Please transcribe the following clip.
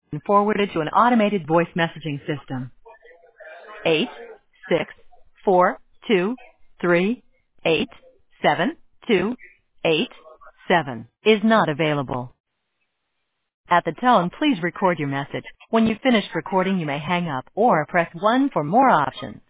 and forwarded to an automated voice messaging system. 864238727 is not available. At the tone, please record your message. When you've finished recording, you may hang up or press 1 for more options.